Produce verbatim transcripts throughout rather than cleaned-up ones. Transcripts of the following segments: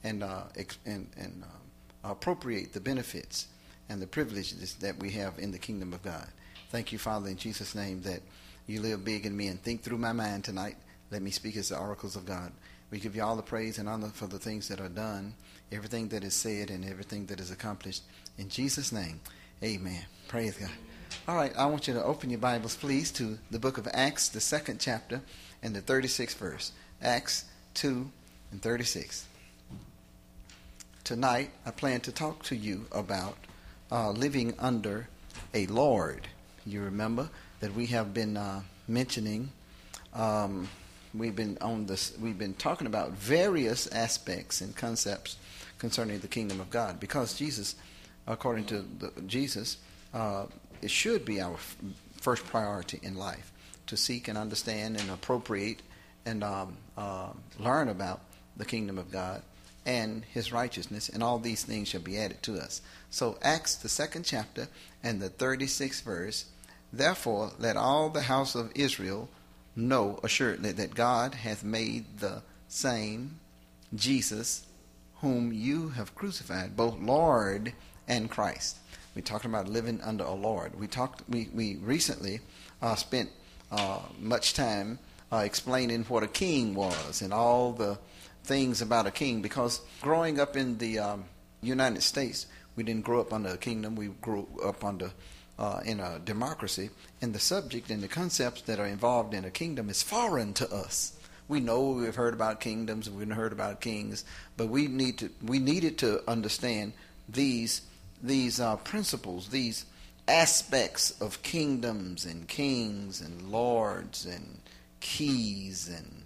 and uh, ex- and, and uh, appropriate the benefits and the privileges that we have in the kingdom of God. Thank you, Father, in Jesus' name, that you live big in me and think through my mind tonight. Let me speak as the oracles of God. We give you all the praise and honor for the things that are done, everything that is said, and everything that is accomplished. In Jesus' name, amen. Praise God. All right, I want you to open your Bibles, please, to the book of Acts, the second chapter, and the thirty-sixth verse. Acts two and thirty-six. Tonight, I plan to talk to you about uh, living under a Lord. You remember that we have been uh, mentioning, um, we've been on this, we've been talking about various aspects and concepts concerning the kingdom of God, because Jesus, according to the, Jesus, uh, it should be our f- first priority in life to seek and understand and appropriate and um, uh, learn about the kingdom of God and his righteousness, and all these things shall be added to us. So Acts, the second chapter, and the thirty-sixth verse. Therefore let all the house of Israel know assuredly that God hath made the same Jesus whom you have crucified, both Lord and Christ. We're talking about living under a Lord. We talked. We, we recently uh, spent uh, much time uh, explaining what a king was and all the things about a king, because growing up in the um, United States, we didn't grow up under a kingdom. We grew up under uh, in a democracy, and the subject and the concepts that are involved in a kingdom is foreign to us. We know we've heard about kingdoms, we've heard about kings, but we need to we needed to understand these these uh, principles, these aspects of kingdoms and kings and lords and keys and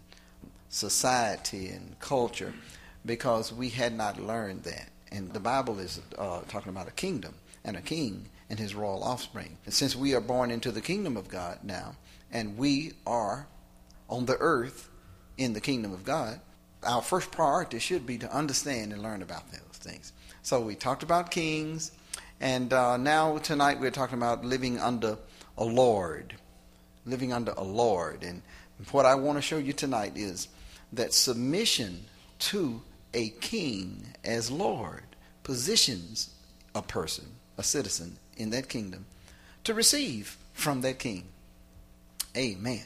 society and culture, because we had not learned that. And the Bible is uh, talking about a kingdom and a king and his royal offspring. And since we are born into the kingdom of God now, and we are on the earth in the kingdom of God, our first priority should be to understand and learn about those things. So we talked about kings, and uh, now tonight we're talking about living under a Lord. Living under a Lord. And what I want to show you tonight is that submission to a king as Lord positions a person, a citizen in that kingdom, to receive from that king. Amen.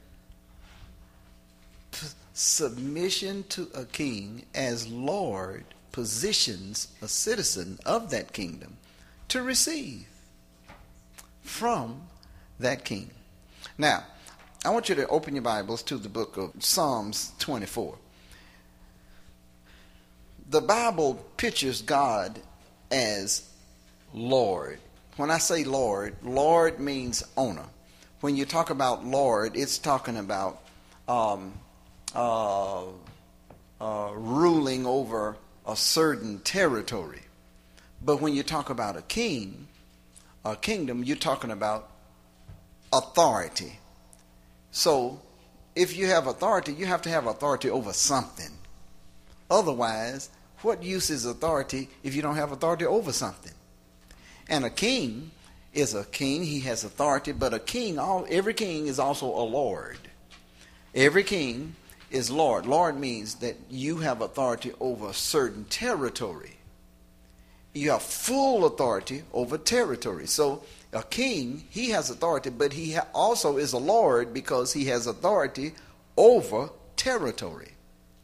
P- submission to a king as Lord positions a citizen of that kingdom to receive from that king. Now, I want you to open your Bibles to the book of Psalms twenty-four. The Bible pictures God as Lord. When I say Lord, Lord means owner. When you talk about Lord, it's talking about um, uh, uh, ruling over a certain territory. But when you talk about a king, a kingdom, you're talking about authority. So, if you have authority, you have to have authority over something. Otherwise, what use is authority if you don't have authority over something? And a king is a king. He has authority, but a king, all every king is also a lord. Every king is Lord. Lord means that you have authority over a certain territory. You have full authority over territory. So, a king, he has authority, but he ha- also is a lord because he has authority over territory.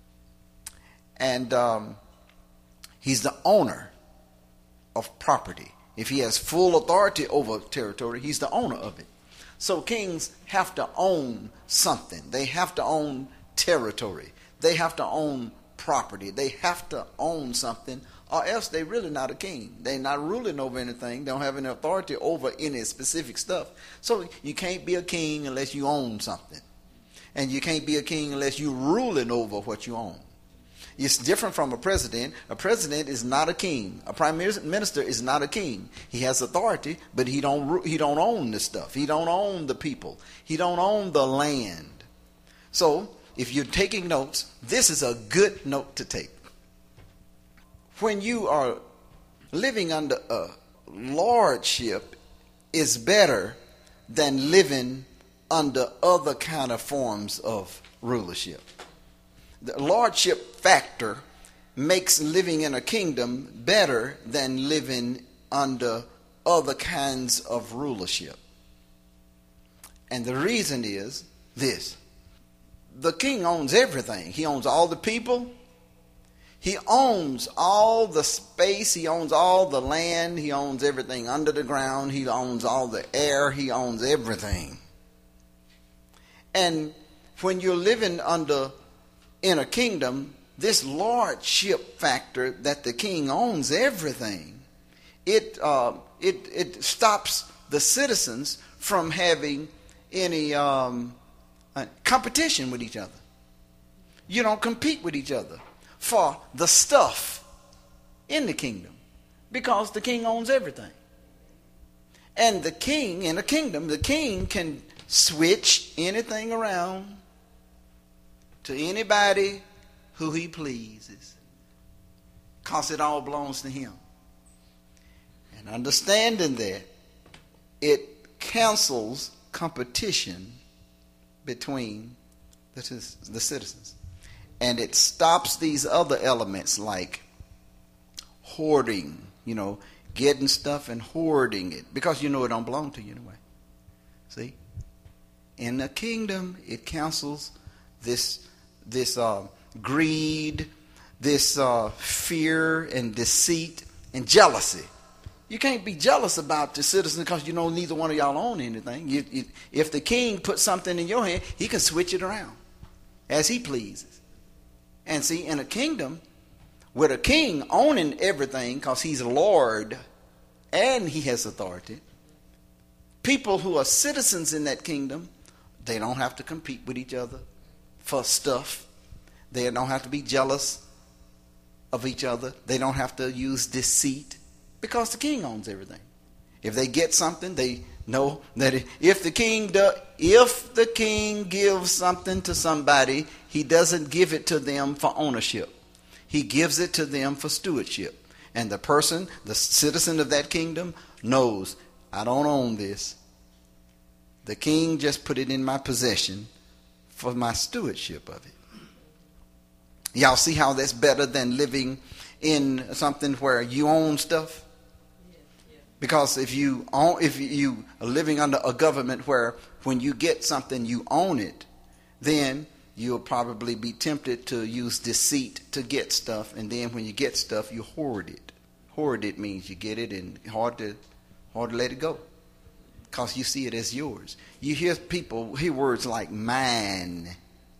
And um, he's the owner of property. If he has full authority over territory, he's the owner of it. So kings have to own something. They have to own territory. They have to own property. They have to own something, or else they're really not a king. They're not ruling over anything. They don't have any authority over any specific stuff. So you can't be a king unless you own something. And you can't be a king unless you're ruling over what you own. It's different from a president. A president is not a king. A prime minister is not a king. He has authority, but he don't he don't own the stuff. He don't own the people. He don't own the land. So if you're taking notes, this is a good note to take. When you are living under a lordship, is better than living under other kind of forms of rulership. The lordship factor makes living in a kingdom better than living under other kinds of rulership. And the reason is this. The king owns everything. He owns all the people. He owns all the space. He owns all the land. He owns everything under the ground. He owns all the air. He owns everything. And when you're living under in a kingdom, this lordship factor that the king owns everything, it uh, it it stops the citizens from having any um, uh, competition with each other. You don't compete with each other for the stuff in the kingdom because the king owns everything. And the king in a kingdom, the king can switch anything around to anybody who he pleases because it all belongs to him. And understanding that, it cancels competition between the, the citizens. And it stops these other elements like hoarding, you know, getting stuff and hoarding it because you know it don't belong to you anyway. See? In the kingdom, it cancels this this uh, greed, this uh, fear and deceit and jealousy. You can't be jealous about the citizen because you know neither one of y'all own anything. You, you, if the king puts something in your hand, he can switch it around as he pleases. And see, in a kingdom, with a king owning everything because he's Lord and he has authority, people who are citizens in that kingdom, they don't have to compete with each other for stuff. They don't have to be jealous of each other. They don't have to use deceit because the king owns everything. If they get something, they know that if the king do, if the king gives something to somebody, he doesn't give it to them for ownership. He gives it to them for stewardship. And the person, the citizen of that kingdom, knows, I don't own this. The king just put it in my possession for my stewardship of it. Y'all see how that's better than living in something where you own stuff? Because if you own, if you are living under a government where when you get something you own it, then you'll probably be tempted to use deceit to get stuff, and then when you get stuff you hoard it. Hoard it means you get it and hard to hard to let it go because you see it as yours. You hear people hear words like mine.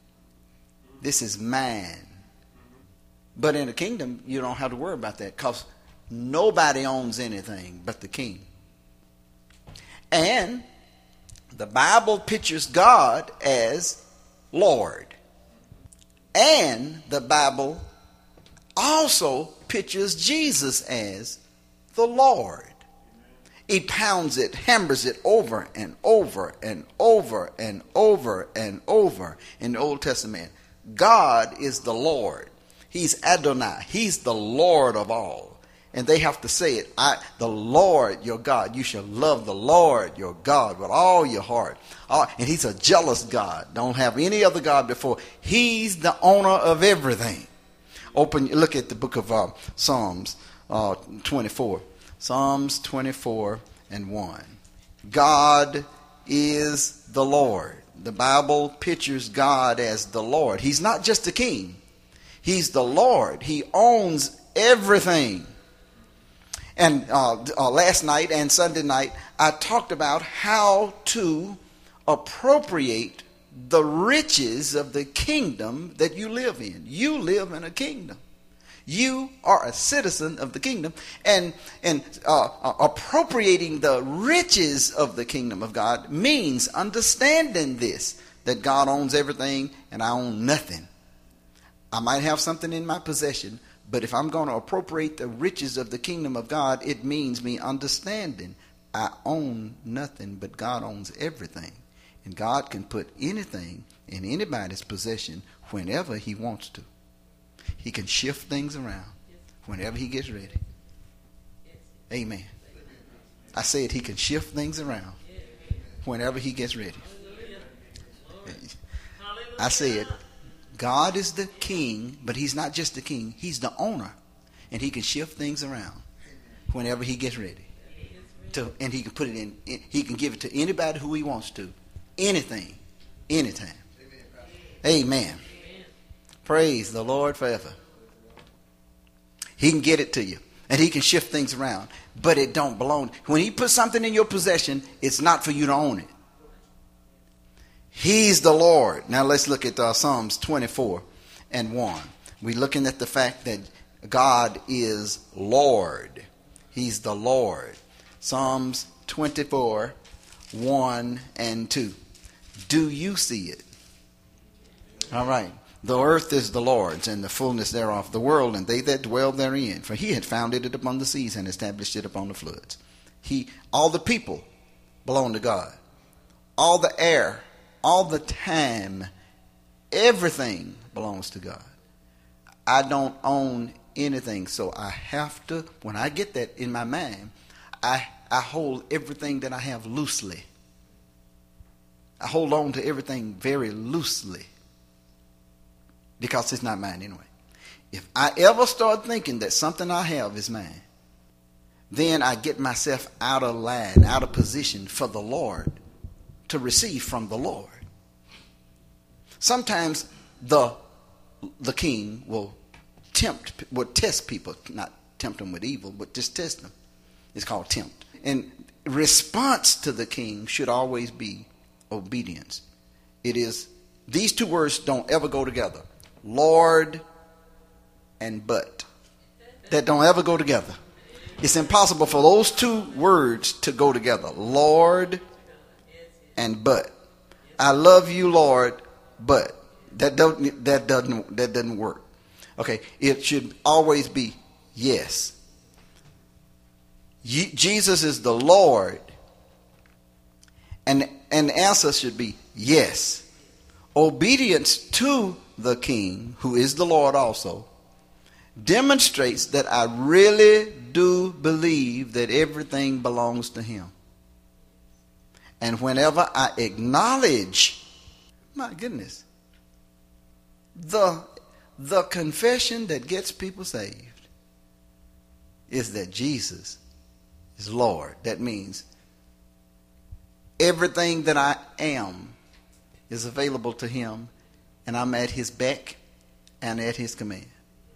This is mine. But in the kingdom you don't have to worry about that because nobody owns anything but the king. And the Bible pictures God as Lord. And the Bible also pictures Jesus as the Lord. He pounds it, hammers it over and over and over and over and over in the Old Testament. God is the Lord. He's Adonai. He's the Lord of all. And they have to say it, I, the Lord your God. You shall love the Lord your God with all your heart. Uh, and he's a jealous God. Don't have any other God before. He's the owner of everything. Open, look at the book of uh, Psalms uh, twenty-four. Psalms twenty-four and one. God is the Lord. The Bible pictures God as the Lord. He's not just a king. He's the Lord. He owns everything. And uh, uh, last night and Sunday night, I talked about how to appropriate the riches of the kingdom that you live in. You live in a kingdom. You are a citizen of the kingdom. And, and uh, uh, appropriating the riches of the kingdom of God means understanding this, that God owns everything and I own nothing. I might have something in my possession, but if I'm going to appropriate the riches of the kingdom of God, it means me understanding I own nothing, but God owns everything. And God can put anything in anybody's possession whenever he wants to. He can shift things around whenever he gets ready. Amen. I said he can shift things around whenever he gets ready. I said God is the king, but he's not just the king. He's the owner. And he can shift things around whenever he gets ready. To, and he can put it in, he can give it to anybody who he wants to. Anything. Anytime. Amen. Amen. Praise the Lord forever. He can get it to you. And he can shift things around. But it don't belong. When he puts something in your possession, it's not for you to own it. He's the Lord. Now let's look at uh, Psalms twenty-four and one. We're looking at the fact that God is Lord. He's the Lord. Psalms twenty-four, one and two. Do you see it? All right. The earth is the Lord's, and the fullness thereof, the world, and they that dwell therein. For he had founded it upon the seas and established it upon the floods. He, all the people belong to God. All the air, all the time, everything belongs to God. I don't own anything, so I have to, when I get that in my mind, I, I hold everything that I have loosely. I hold on to everything very loosely. Because it's not mine anyway. If I ever start thinking that something I have is mine, then I get myself out of line, out of position for the Lord to receive from the Lord. Sometimes the the king will tempt, will test people, not tempt them with evil, but just test them. It's called tempt. And response to the king should always be obedience. It is, these two words don't ever go together. Lord and but. That don't ever go together. It's impossible for those two words to go together. Lord and but. I love you, Lord, but. That don't that doesn't that doesn't work. Okay, it should always be yes. Ye, Jesus is the Lord, and and the answer should be yes. Obedience to the King, who is the Lord also, demonstrates that I really do believe that everything belongs to him. And whenever I acknowledge, my goodness, the, the confession that gets people saved is that Jesus is Lord. That means everything that I am is available to him, and I'm at his beck and at his command.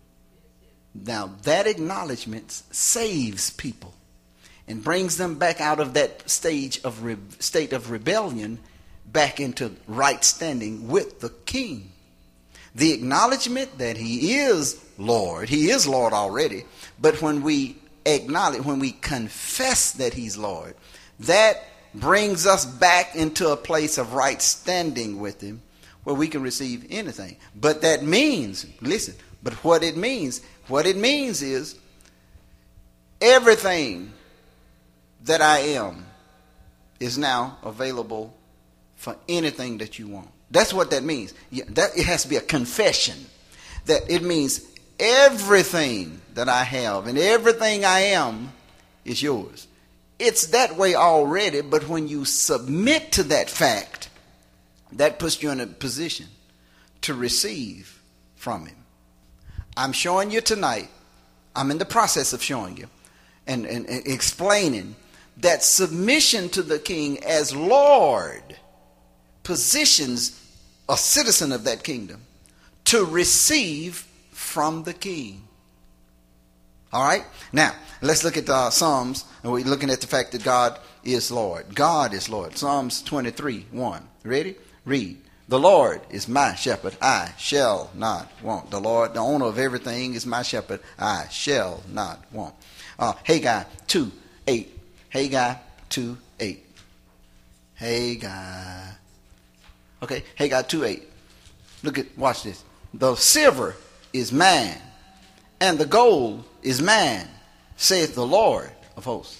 Now that acknowledgement saves people and brings them back out of that stage of re- state of rebellion back into right standing with the King. The acknowledgement that he is Lord, he is Lord already, but when we acknowledge, when we confess that he's Lord, that brings us back into a place of right standing with him where we can receive anything. But that means, listen, but what it means, what it means is everything that I am is now available for anything that you want. That's what that means. Yeah, that, it has to be a confession. That it means everything that I have and everything I am is yours. It's that way already, but when you submit to that fact, that puts you in a position to receive from him. I'm showing you tonight, I'm in the process of showing you and, and, and explaining that submission to the King as Lord positions a citizen of that kingdom to receive from the King. All right? Now, let's look at uh, Psalms, and we're looking at the fact that God is Lord. God is Lord. Psalms twenty-three, one. Ready? Read. The Lord is my shepherd, I shall not want. The Lord, the owner of everything, is my shepherd, I shall not want. Uh, Haggai two, eight. Haggai two, eight. Haggai. Okay, Haggai two, eight. Look at, watch this. The silver is mine, and the gold is mine, saith the Lord of hosts.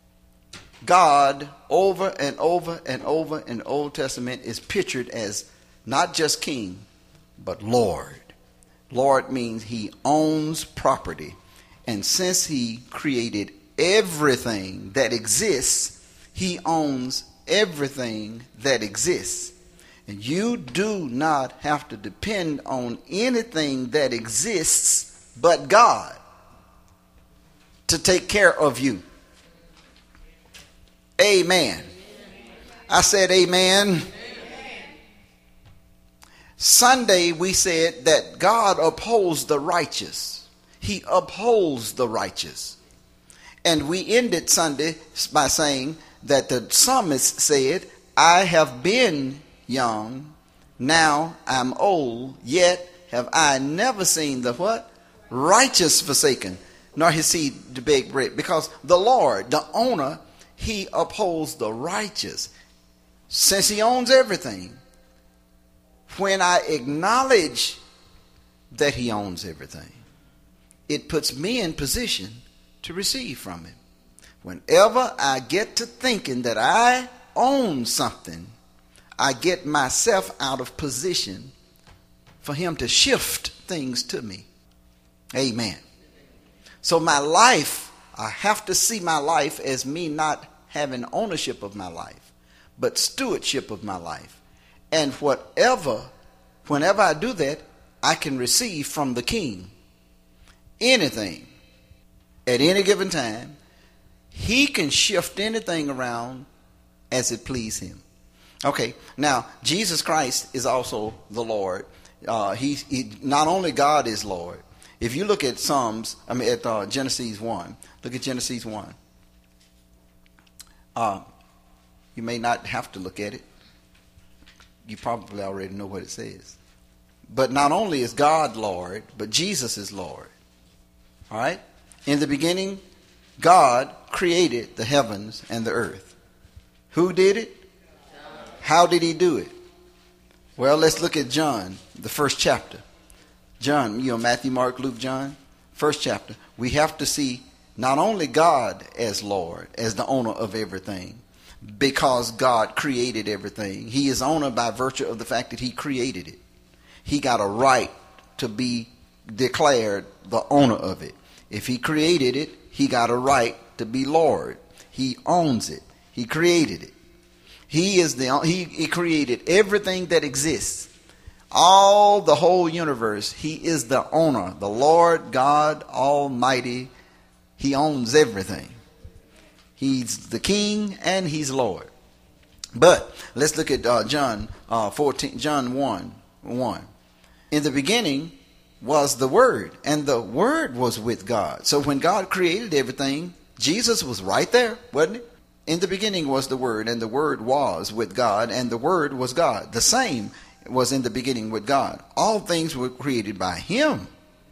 God, over and over and over in the Old Testament, is pictured as not just king, but Lord. Lord means he owns property. And since he created everything that exists, he owns everything that exists. And you do not have to depend on anything that exists but God to take care of you. Amen. I said amen. Amen. Sunday we said that God upholds the righteous. He upholds the righteous. And we ended Sunday by saying that the psalmist said, I have been young, now I'm old, yet have I never seen the what? Righteous forsaken, nor his seed to beg bread. Because the Lord, the owner, he upholds the righteous. Since he owns everything, when I acknowledge that he owns everything, it puts me in position to receive from him. Whenever I get to thinking that I own something, I get myself out of position for him to shift things to me. Amen. So my life, I have to see my life as me not having ownership of my life, but stewardship of my life. And whatever, whenever I do that, I can receive from the King anything at any given time. He can shift anything around as it please him. Okay, now Jesus Christ is also the Lord. Uh, he, he not only God is Lord. If you look at Psalms, I mean at uh, Genesis one, look at Genesis one. Uh, you may not have to look at it. You probably already know what it says. But not only is God Lord, but Jesus is Lord. All right? In the beginning, God created the heavens and the earth. Who did it? How did he do it? Well, let's look at John, the first chapter. John, you know, Matthew, Mark, Luke, John, first chapter. We have to see not only God as Lord, as the owner of everything, because God created everything. He is owner by virtue of the fact that he created it. He got a right to be declared the owner of it. If he created it, he got a right to be Lord. He owns it. He created it. He is the he, he created everything that exists. All the whole universe. He is the owner. The Lord God Almighty. He owns everything. He's the King and he's Lord. But let's look at uh, John uh, fourteen, John one, one. In the beginning was the Word, and the Word was with God. So when God created everything, Jesus was right there, wasn't he? In the beginning was the Word, and the Word was with God, and the Word was God. The same was in the beginning with God. All things were created by him,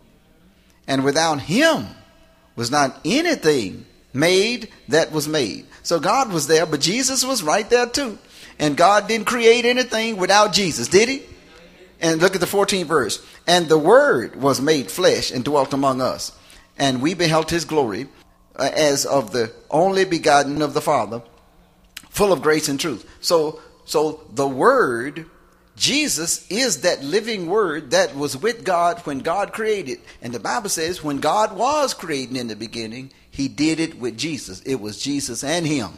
and without him was not anything made that was made. So God was there, but Jesus was right there too. And God didn't create anything without Jesus, did he? And look at the fourteenth verse. And the Word was made flesh and dwelt among us. And we beheld his glory uh, as of the only begotten of the Father, full of grace and truth. So, so the Word, Jesus, is that living Word that was with God when God created. And the Bible says when God was creating in the beginning, he did it with Jesus. It was Jesus and him.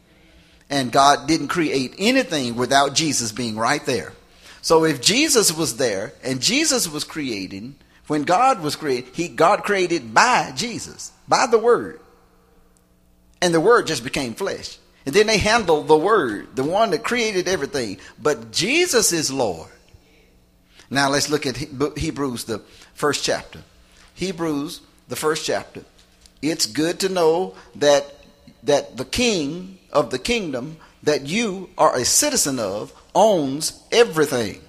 And God didn't create anything without Jesus being right there. So if Jesus was there and Jesus was creating, when God was created, he God created by Jesus, by the Word. And the Word just became flesh. And then they handled the Word, the one that created everything. But Jesus is Lord. Now let's look at Hebrews, the first chapter. Hebrews, the first chapter. It's good to know that that the king of the kingdom that you are a citizen of owns everything.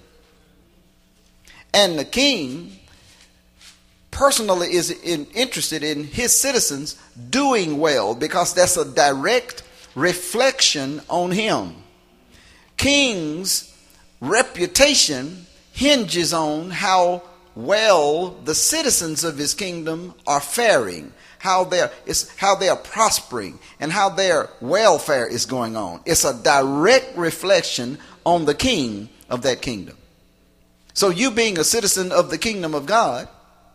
And the king personally is in, interested in his citizens doing well, because that's a direct reflection on him. King's reputation hinges on how well the citizens of his kingdom are faring, how they're it's how they are prospering, and how their welfare is going on. It's a direct reflection on the king of that kingdom. So you being a citizen of the kingdom of God,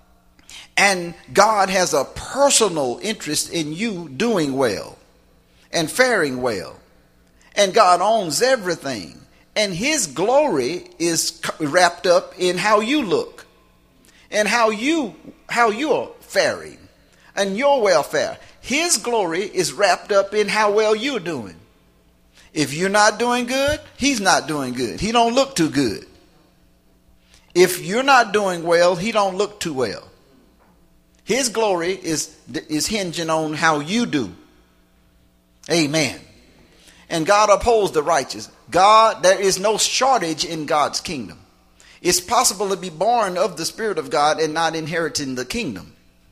and God has a personal interest in you doing well and faring well, and God owns everything, And his glory is wrapped up in how you look and how you how you're faring and your welfare. His glory is wrapped up in how well you're doing. If you're not doing good, he's not doing good. He don't look too good. If you're not doing well, he don't look too well. His glory is is hinging on how you do. Amen. And God upholds the righteous. God, there is no shortage in God's kingdom. It's possible to be born of the Spirit of God and not inheriting the kingdom.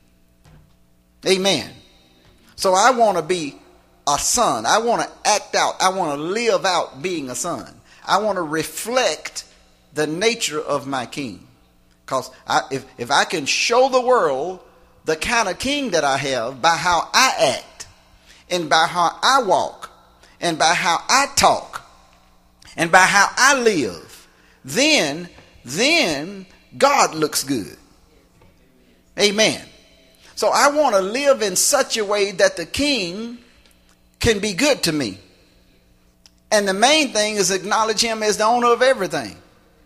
Amen. So I want to be a son. I want to act out. I want to live out being a son. I want to reflect the nature of my king. Because if, if I can show the world the kind of king that I have by how I act and by how I walk and by how I talk and by how I live, then, then God looks good. Amen. So I want to live in such a way that the king can be good to me. And the main thing is acknowledge him as the owner of everything.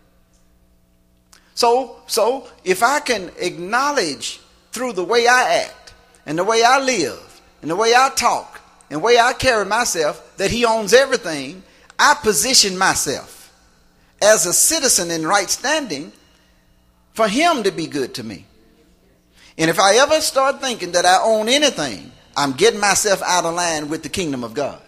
So, so if I can acknowledge through the way I act and the way I live and the way I talk and the way I carry myself that he owns everything, I position myself as a citizen in right standing for him to be good to me. And if I ever start thinking that I own anything, I'm getting myself out of line with the kingdom of God.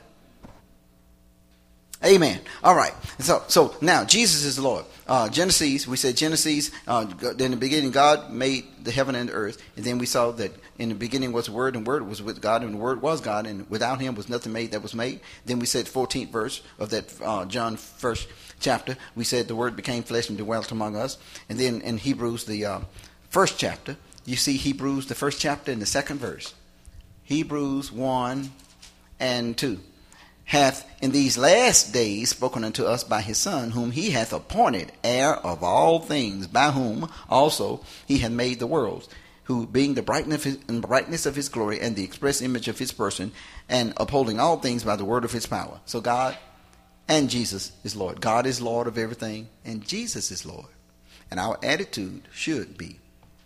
Amen. All right. So, so now Jesus is the Lord. Uh, Genesis, we said Genesis, uh, in the beginning God made the heaven and the earth. And then we saw that in the beginning was the Word, and the Word was with God, and the Word was God, and without him was nothing made that was made. Then we said fourteenth verse of that uh, John first chapter. We said the Word became flesh and dwelt among us. And then in Hebrews, the uh, first chapter, you see Hebrews, the first chapter and the second verse. Hebrews one and two. Hath in these last days spoken unto us by his Son, whom he hath appointed heir of all things, by whom also he hath made the worlds, who being the brightness of his, brightness of his glory and the express image of his person, and upholding all things by the word of his power. So God and Jesus is Lord. God is Lord of everything, and Jesus is Lord. And our attitude should be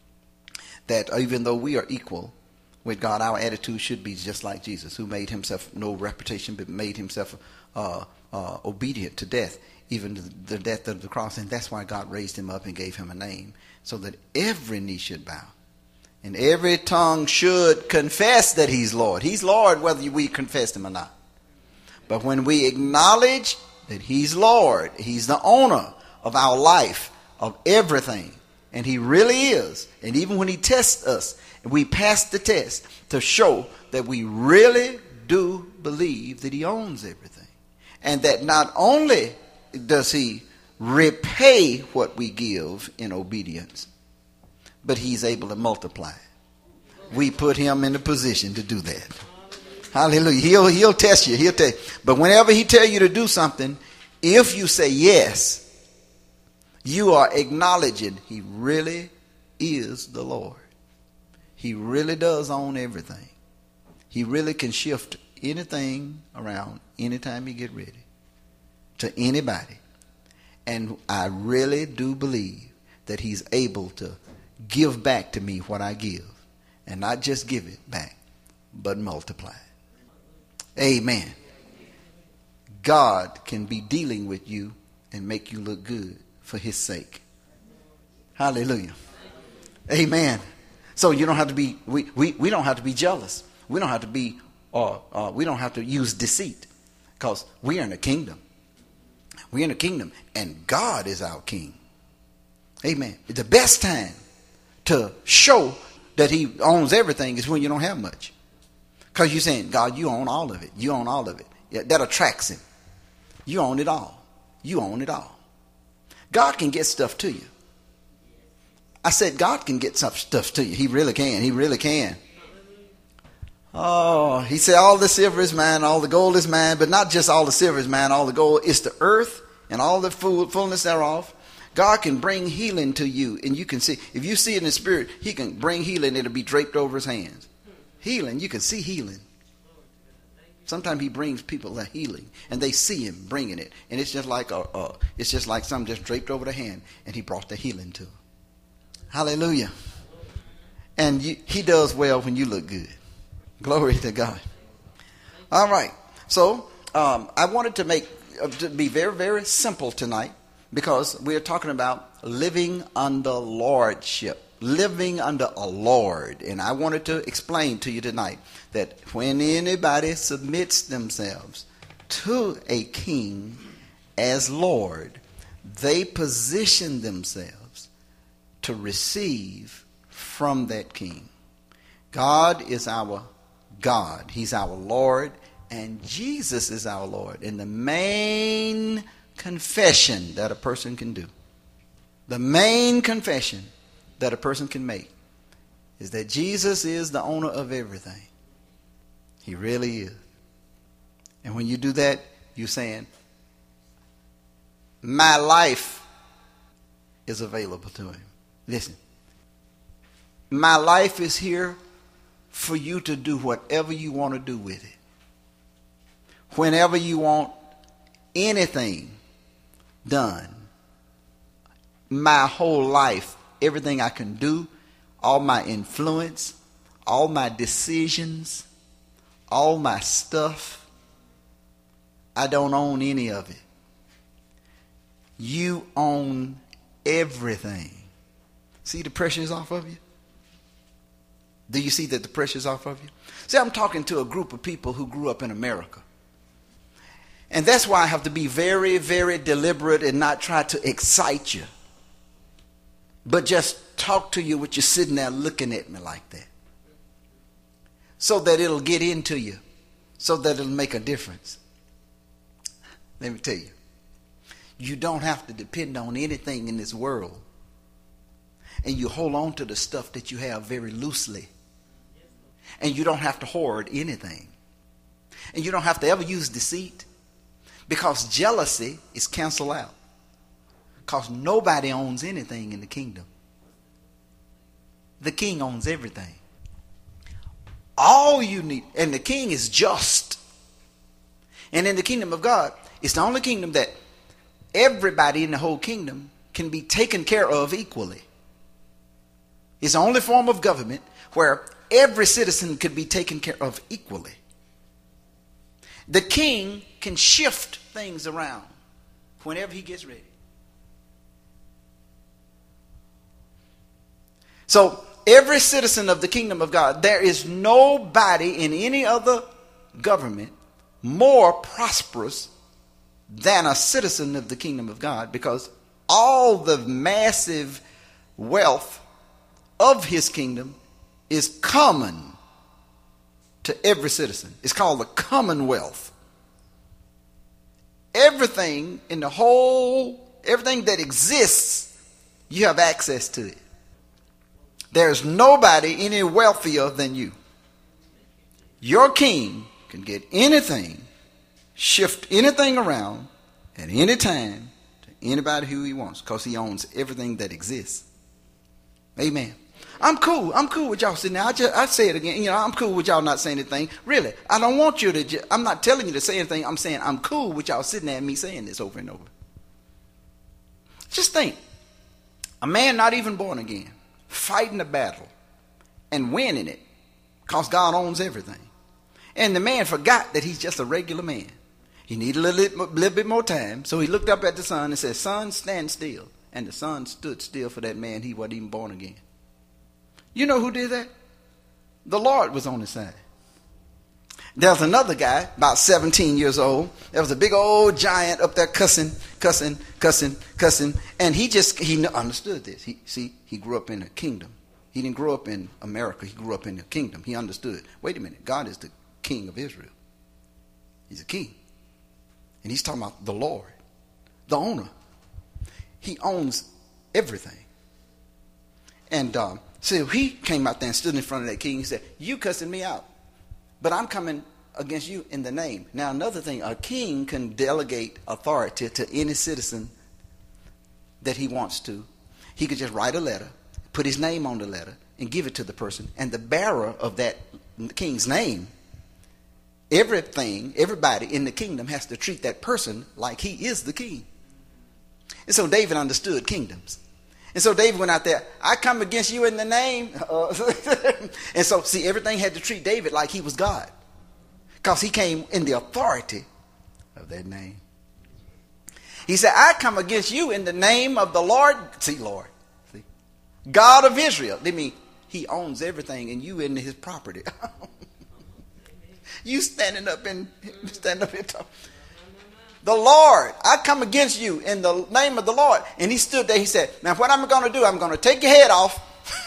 that even though we are equal with God, our attitude should be just like Jesus, who made himself no reputation, but made himself uh, uh, obedient to death, even to the death of the cross. And that's why God raised him up and gave him a name, so that every knee should bow and every tongue should confess that he's Lord. He's Lord whether we confess him or not. But when we acknowledge that he's Lord, he's the owner of our life, of everything, and he really is. And even when he tests us, we pass the test to show that we really do believe that he owns everything. And that not only does he repay what we give in obedience, but he's able to multiply. We put him in a position to do that. Hallelujah. He'll, he'll test you. He'll tell you. But whenever he tell you to do something, if you say yes, you are acknowledging he really is the Lord. He really does own everything. He really can shift anything around anytime you get ready to anybody. And I really do believe that he's able to give back to me what I give. And not just give it back, but multiply it. Amen. God can be dealing with you and make you look good for his sake. Hallelujah. Amen. So you don't have to be, we, we, we don't have to be jealous. We don't have to be, uh, uh, we don't have to use deceit, because we are in the kingdom. We're in the kingdom, and God is our king. Amen. The best time to show that he owns everything is when you don't have much. Because you're saying, God, you own all of it. You own all of it. Yeah, that attracts him. You own it all. You own it all. God can get stuff to you. I said God can get some stuff to you. He really can. He really can. Oh, he said all the silver is mine, all the gold is mine, but not just all the silver is mine, all the gold. It's the earth and all the full, fullness thereof. God can bring healing to you, and you can see. If you see it in the spirit, he can bring healing. It'll be draped over his hands. Healing, you can see healing. Sometimes he brings people a healing, and they see him bringing it, and it's just like a, a it's just like something just draped over the hand, and he brought the healing to them. Hallelujah. And you, he does well when you look good. Glory to God. All right. So um, I wanted to make uh, to be very, very simple tonight, because we're talking about living under lordship, living under a Lord. And I wanted to explain to you tonight that when anybody submits themselves to a king as Lord, they position themselves to receive from that king. God is our God. He's our Lord, and Jesus is our Lord. And the main confession that a person can do, the main confession that a person can make, is that Jesus is the owner of everything. He really is. And when you do that, you're saying, my life is available to him. Listen, my life is here for you to do whatever you want to do with it. Whenever you want anything done, my whole life, everything I can do, all my influence, all my decisions, all my stuff, I don't own any of it. You own everything. See the pressure is off of you? Do you see that the pressure is off of you? See, I'm talking to a group of people who grew up in America. And that's why I have to be very, very deliberate and not try to excite you, but just talk to you with you sitting there looking at me like that, so that it'll get into you, so that it'll make a difference. Let me tell you, you don't have to depend on anything in this world, and you hold on to the stuff that you have very loosely, and you don't have to hoard anything, and you don't have to ever use deceit, because jealousy is canceled out. Because nobody owns anything in the kingdom. The king owns everything. All you need, and the king is just. And in the kingdom of God, it's the only kingdom that everybody in the whole kingdom can be taken care of equally. It's the only form of government where every citizen could be taken care of equally. The king can shift things around whenever he gets ready. So every citizen of the kingdom of God, there is nobody in any other government more prosperous than a citizen of the kingdom of God, because all the massive wealth of his kingdom is common to every citizen. It's called the commonwealth. Everything in the whole, everything that exists, you have access to it. There's nobody any wealthier than you. Your king can get anything, shift anything around at any time to anybody who he wants, because he owns everything that exists. Amen. I'm cool. I'm cool with y'all sitting there. I just, I say it again. You know, I'm cool with y'all not saying anything. Really, I don't want you to. Ju- I'm not telling you to say anything. I'm saying I'm cool with y'all sitting there and me saying this over and over. Just think, a man not even born again, fighting a battle and winning it, because God owns everything. And the man forgot that he's just a regular man. He needed a little, little bit more time, so he looked up at the sun and said, "Sun, stand still." And the sun stood still for that man. He wasn't even born again. You know who did that? The Lord was on his side. There was another guy, about seventeen years old. There was a big old giant up there cussing, cussing, cussing, cussing. And he just, he understood this. He, see, he grew up in a kingdom. He didn't grow up in America. He grew up in a kingdom. He understood. Wait a minute. God is the king of Israel. He's a king. And he's talking about the Lord, the owner. He owns everything. And um, so he came out there and stood in front of that king and said, "You cussing me out, but I'm coming against you in the name." Now, another thing, a king can delegate authority to any citizen that he wants to. He could just write a letter, put his name on the letter, and give it to the person. And the bearer of that king's name everything, everybody in the kingdom has to treat that person like he is the king. And so David understood kingdoms. And so David went out there, I come against you in the name. Uh, and so, see, everything had to treat David like he was God. Because he came in the authority of that name. He said, I come against you in the name of the Lord. See, Lord. See, God of Israel. I mean, he owns everything and you in his property. You standing up and standing up here talking. The Lord, I come against you in the name of the Lord. And he stood there. He said, now what I'm going to do, I'm going to take your head off.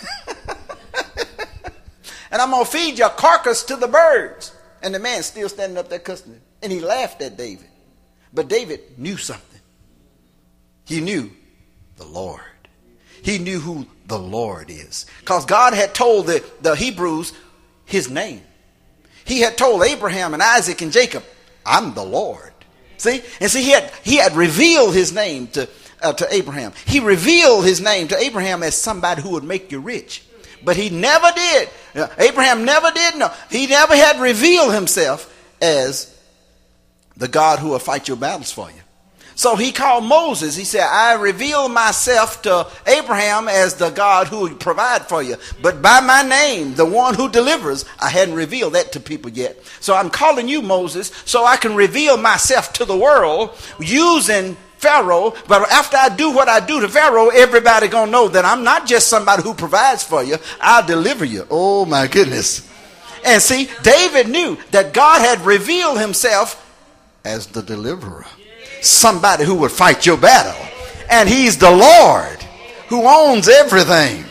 And I'm going to feed your carcass to the birds. And the man still standing up there cussing him. And he laughed at David. But David knew something. He knew the Lord. He knew who the Lord is. Because God had told the, the Hebrews his name. He had told Abraham and Isaac and Jacob, I'm the Lord. See? And see, he had, he had revealed his name to, uh, to Abraham. He revealed his name to Abraham as somebody who would make you rich. But he never did. Uh, Abraham never did know. He never had revealed himself as the God who will fight your battles for you. So he called Moses. He said, I reveal myself to Abraham as the God who will provide for you. But by my name, the one who delivers, I hadn't revealed that to people yet. So I'm calling you, Moses, so I can reveal myself to the world using Pharaoh. But after I do what I do to Pharaoh, everybody gonna know that I'm not just somebody who provides for you. I'll deliver you. Oh my goodness. And see, David knew that God had revealed himself as the deliverer. Somebody who would fight your battle. And he's the Lord who owns everything.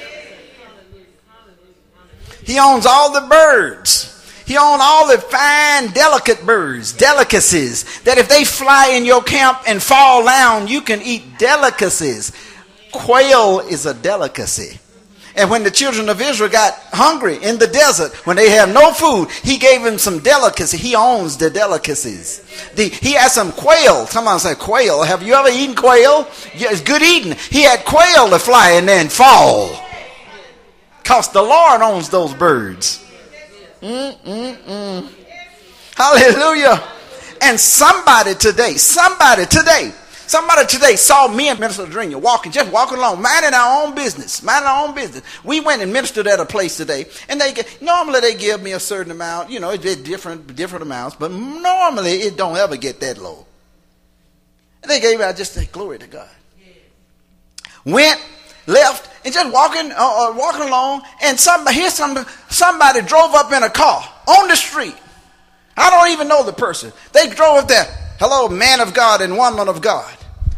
He owns all the birds. He owns all the fine, delicate birds, delicacies, that if they fly in your camp and fall down, you can eat delicacies. Quail is a delicacy. And when the children of Israel got hungry in the desert, when they had no food, he gave them some delicacy. He owns the delicacies. The, he had some quail. Someone said quail. Have you ever eaten quail? Yeah, it's good eating. He had quail to fly and then fall. Because the Lord owns those birds. Mm-mm-mm. Hallelujah. And somebody today, somebody today, Somebody today saw me and Minister Adrenia walking, just walking along, minding our own business, minding our own business. We went and ministered at a place today, and they get, normally they give me a certain amount, you know, it's different, different amounts, but normally it don't ever get that low. And they gave out just say, glory to God. Went, left, and just walking, uh, uh, walking along, and somebody, here's somebody, somebody drove up in a car on the street. I don't even know the person. They drove up there. Hello, man of God and woman of God.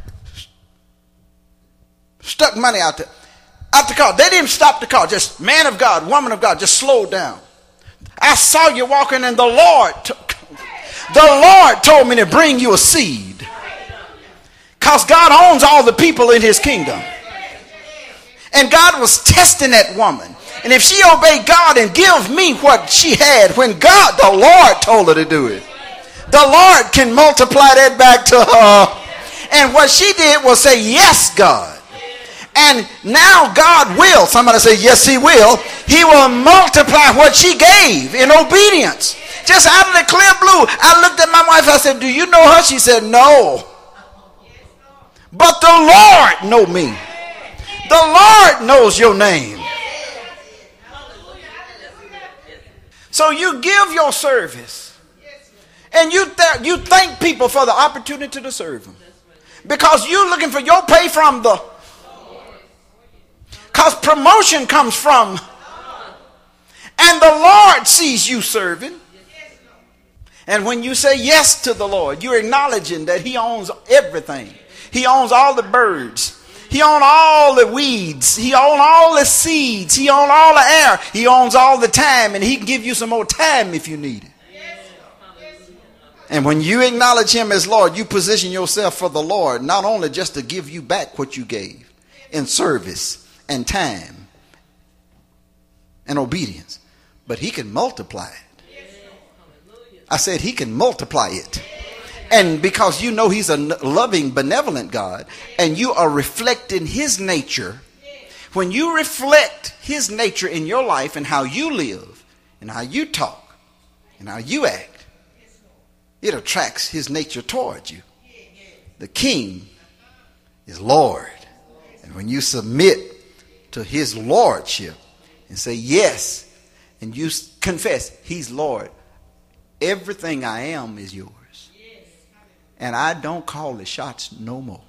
Stuck money out there, out the car. They didn't stop the car. Just man of God, woman of God, just slowed down. I saw you walking, and the Lord, t- the Lord told me to bring you a seed. Because God owns all the people in his kingdom. And God was testing that woman. And if she obeyed God and give me what she had when God, the Lord, told her to do it, the Lord can multiply that back to her. And what she did was say, yes, God. And now God will, somebody say, yes, he will. He will multiply what she gave in obedience. Just out of the clear blue. I looked at my wife, I said, do you know her? She said, no. But the Lord know me. The Lord knows your name. So you give your service. And you, th- you thank people for the opportunity to serve them. Because you're looking for your pay from the... Because promotion comes from... And the Lord sees you serving. And when you say yes to the Lord, you're acknowledging that he owns everything. He owns all the birds. He owns all the weeds. He owns all the seeds. He owns all the air. He owns all the time. And he can give you some more time if you need it. And when you acknowledge him as Lord, you position yourself for the Lord, not only just to give you back what you gave in service and time and obedience, but he can multiply it. I said he can multiply it. And because you know he's a loving, benevolent God, and you are reflecting his nature, when you reflect his nature in your life and how you live and how you talk and how you act, It attracts his nature towards you. The king is Lord. And when you submit to his lordship and say yes, and you confess he's Lord, everything I am is yours. And I don't call the shots no more.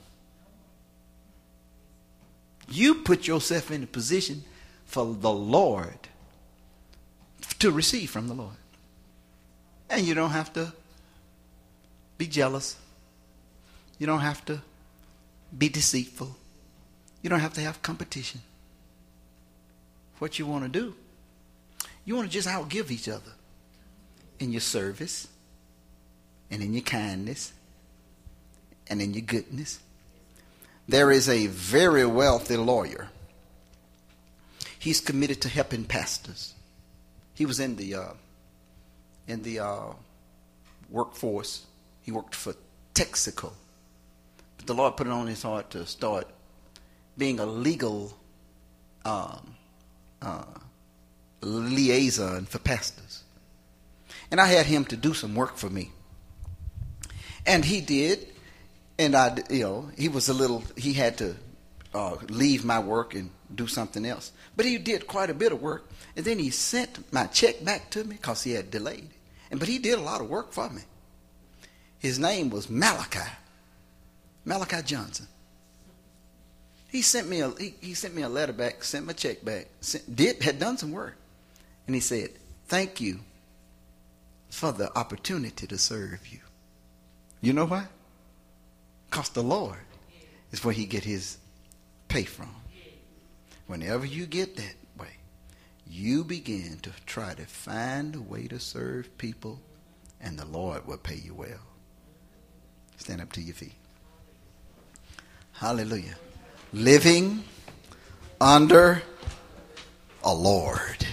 You put yourself in a position for the Lord to receive from the Lord. And you don't have to be jealous. You don't have to be deceitful. You don't have to have competition. What you want to do, you want to just outgive each other in your service and in your kindness and in your goodness. There is a very wealthy lawyer. He's committed to helping pastors. He was in the uh, in the uh, workforce. He worked for Texaco. But the Lord put it on his heart to start being a legal um, uh, liaison for pastors. And I had him to do some work for me. And he did. And I, you know, he was a little, he had to uh, leave my work and do something else. But he did quite a bit of work. And then he sent my check back to me because he had delayed. And but he did a lot of work for me. His name was Malachi. Malachi Johnson. He sent me a he, he sent me a letter back, sent my check back, sent, did had done some work. And he said, "Thank you for the opportunity to serve you." You know why? Because the Lord is where he get his pay from. Whenever you get that way, you begin to try to find a way to serve people, and the Lord will pay you well. Stand up to your feet. Hallelujah. Living under a Lord.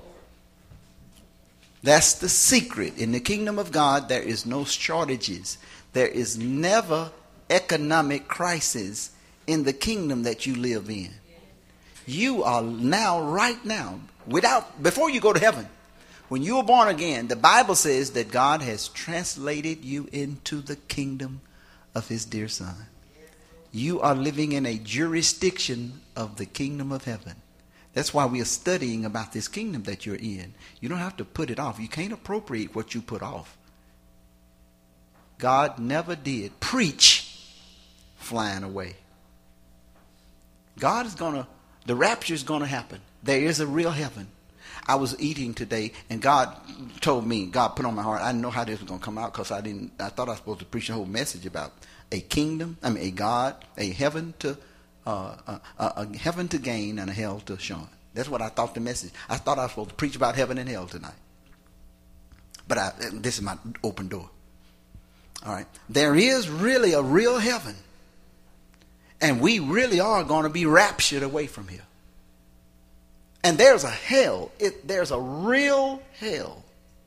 That's the secret. In the kingdom of God, there is no shortages. There is never economic crisis in the kingdom that you live in. You are now, right now, without, before you go to heaven, when you were born again, the Bible says that God has translated you into the kingdom of his dear son. You are living in a jurisdiction of the kingdom of heaven. That's why we are studying about this kingdom that you're in. You don't have to put it off. You can't appropriate what you put off. God never did preach flying away. God is going to, the rapture is going to happen. There is a real heaven. I was eating today and God told me, God put on my heart, I didn't know how this was going to come out because I didn't, I thought I was supposed to preach a whole message about a kingdom, I mean a God, a heaven to, uh, a, a, a heaven to gain and a hell to shun. That's what I thought the message. I thought I was supposed to preach about heaven and hell tonight. But I, this is my open door. All right. There is really a real heaven. And we really are going to be raptured away from here. And there's a hell. It, there's a real hell.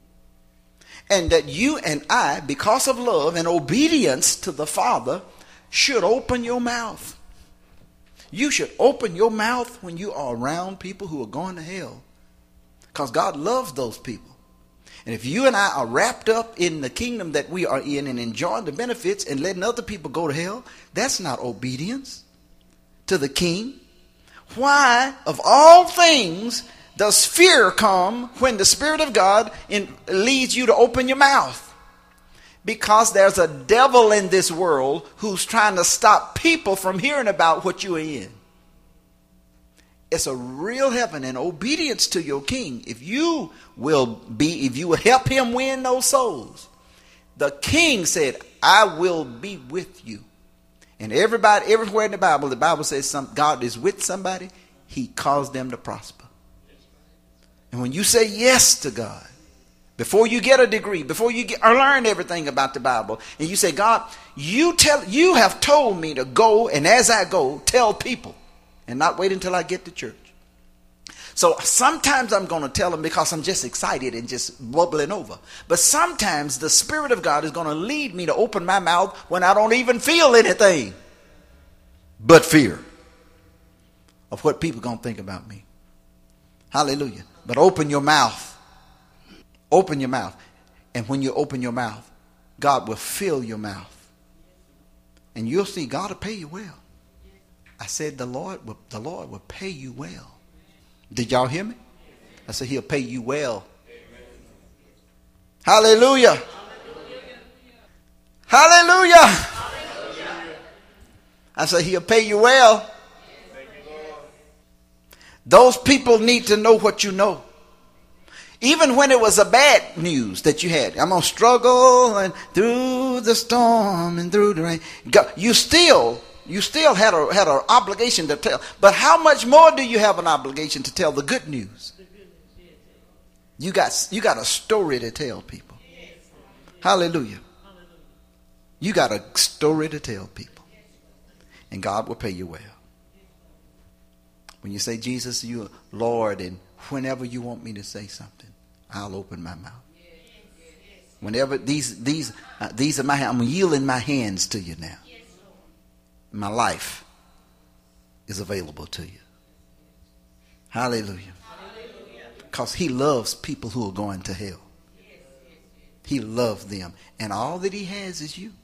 And that you and I, because of love and obedience to the Father, should open your mouth. You should open your mouth when you are around people who are going to hell. Because God loves those people. And if you and I are wrapped up in the kingdom that we are in and enjoying the benefits and letting other people go to hell, that's not obedience to the king. Why, of all things, does fear come when the Spirit of God in, leads you to open your mouth? Because there's a devil in this world who's trying to stop people from hearing about what you are in. It's a real heaven, and obedience to your king. If you will be, if you will help him win those souls, the king said, "I will be with you." And everybody, everywhere in the Bible, the Bible says some, God is with somebody, he caused them to prosper. And when you say yes to God, before you get a degree, before you get or learn everything about the Bible, and you say, "God, you tell, you have told me to go, and as I go, tell people." And not wait until I get to church. So sometimes I'm going to tell them because I'm just excited and just bubbling over. But sometimes the Spirit of God is going to lead me to open my mouth when I don't even feel anything but fear of what people are going to think about me. Hallelujah. But open your mouth. Open your mouth. And when you open your mouth, God will fill your mouth. And you'll see God will pay you well. I said the Lord will, the Lord will pay you well. Did y'all hear me? I said he'll pay you well. Hallelujah. Hallelujah. Hallelujah. I said he'll pay you well. Those people need to know what you know. Even when it was a bad news that you had, I'm going to struggle and through the storm and through the rain. You still, you still had a had an obligation to tell. But how much more do you have an obligation to tell the good news? You got you got a story to tell people. Hallelujah. You got a story to tell people, and God will pay you well. When you say, Jesus, you are Lord, and whenever you want me to say something, I'll open my mouth. Whenever these these uh, these are my I'm yielding my hands to you now. My life is available to you. Hallelujah. Because he loves people who are going to hell. He loves them, and all that he has is you.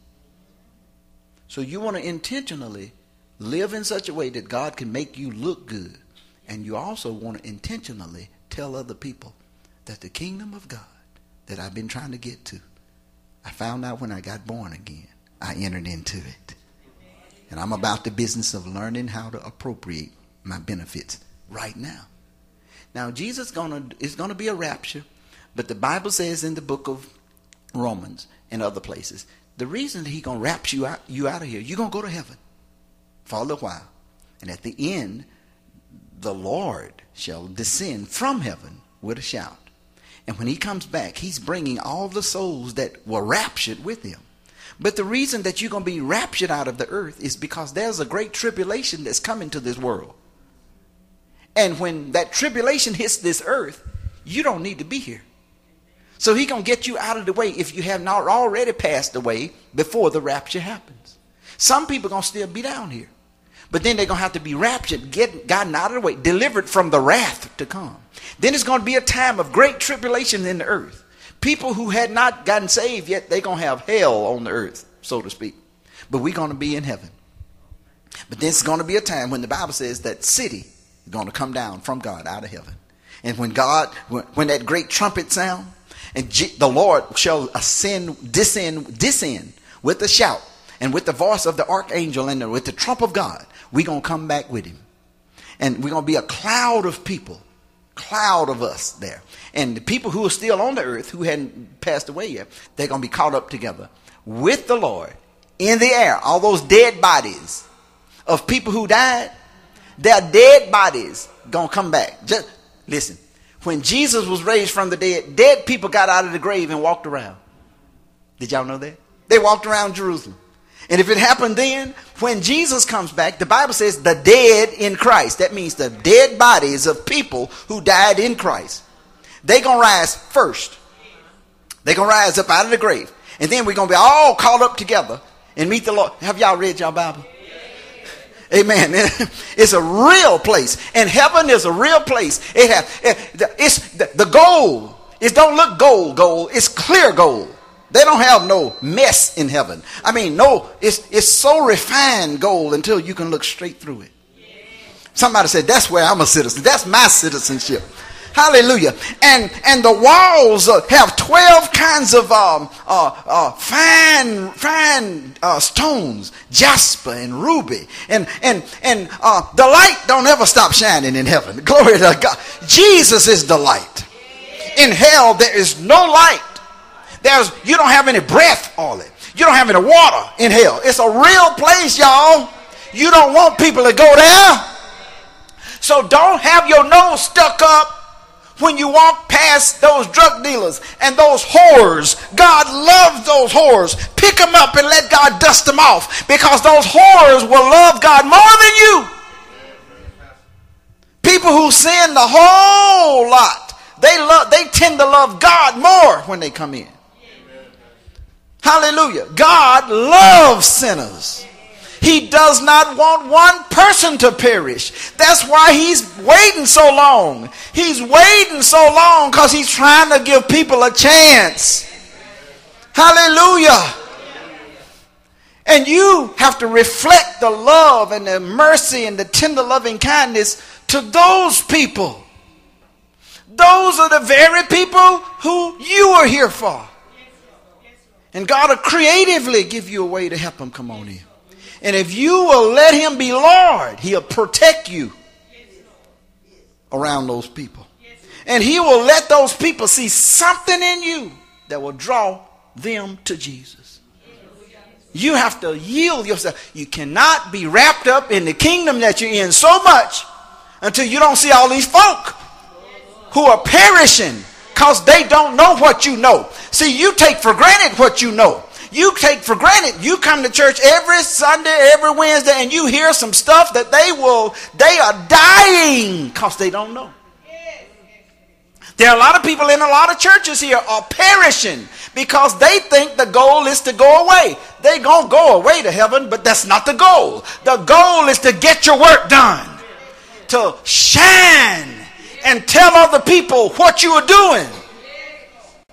So you want to intentionally live in such a way that God can make you look good. And you also want to intentionally tell other people that the kingdom of God that I've been trying to get to, I found out when I got born again. I entered into it. And I'm about the business of learning how to appropriate my benefits right now. Now, Jesus gonna is going to be a rapture. But the Bible says in the book of Romans and other places, the reason that he's going to rapture you out, you out of here, you're going to go to heaven for a little while. And at the end, the Lord shall descend from heaven with a shout. And when he comes back, he's bringing all the souls that were raptured with him. But the reason that you're going to be raptured out of the earth is because there's a great tribulation that's coming to this world. And when that tribulation hits this earth, you don't need to be here. So he's going to get you out of the way if you have not already passed away before the rapture happens. Some people are going to still be down here. But then they're going to have to be raptured, get gotten out of the way, delivered from the wrath to come. Then it's going to be a time of great tribulation in the earth. People who had not gotten saved yet, they're going to have hell on the earth, so to speak. But we're going to be in heaven. But then it's going to be a time when the Bible says that city is going to come down from God out of heaven. And when God, when, when that great trumpet sound, and G- the Lord shall ascend, descend, descend with a shout, and with the voice of the archangel and the, with the trump of God, we're going to come back with him. And we're going to be a cloud of people, cloud of us there. And the people who are still on the earth, who hadn't passed away yet, they're going to be caught up together with the Lord in the air. All those dead bodies of people who died, their dead bodies going to come back. Just listen. When Jesus was raised from the dead, dead people got out of the grave and walked around. Did y'all know that? They walked around Jerusalem. And if it happened then, when Jesus comes back, the Bible says the dead in Christ. That means the dead bodies of people who died in Christ. They're going to rise first. They're going to rise up out of the grave. And then we're going to be all caught up together and meet the Lord. Have y'all read y'all Bible? Amen. It's a real place. And heaven is a real place. It has, it's the, the gold. It don't look gold, gold. It's clear gold. They don't have no mess in heaven. I mean, no, it's it's so refined gold until you can look straight through it. Somebody said, that's where I'm a citizen. That's my citizenship. Hallelujah. And and the walls uh, have twelve kinds of um, uh, uh, fine fine uh, stones, jasper and ruby. And and and uh, the light don't ever stop shining in heaven. Glory to God. Jesus is the light. In hell there is no light. There's, you don't have any breath on it. You don't have any water in hell. It's a real place, y'all. You don't want people to go there. So don't have your nose stuck up when you walk past those drug dealers and those whores. God loves those whores. Pick them up and let God dust them off, because those whores will love God more than you. People who sin the whole lot, they love, they tend to love God more when they come in. Hallelujah. God loves sinners. He does not want one person to perish. That's why he's waiting so long. He's waiting so long because he's trying to give people a chance. Hallelujah. And you have to reflect the love and the mercy and the tender loving kindness to those people. Those are the very people who you are here for. And God will creatively give you a way to help them come on in. And if you will let him be Lord, he'll protect you around those people. And he will let those people see something in you that will draw them to Jesus. You have to yield yourself. You cannot be wrapped up in the kingdom that you're in so much until you don't see all these folk who are perishing because they don't know what you know. See, you take for granted what you know. You take for granted. You come to church every Sunday, every Wednesday, and you hear some stuff that they will, they are dying because they don't know. There are a lot of people in a lot of churches here are perishing because they think the goal is to go away. They're going to go away to heaven, but that's not the goal. The goal is to get your work done, to shine and tell other people what you are doing.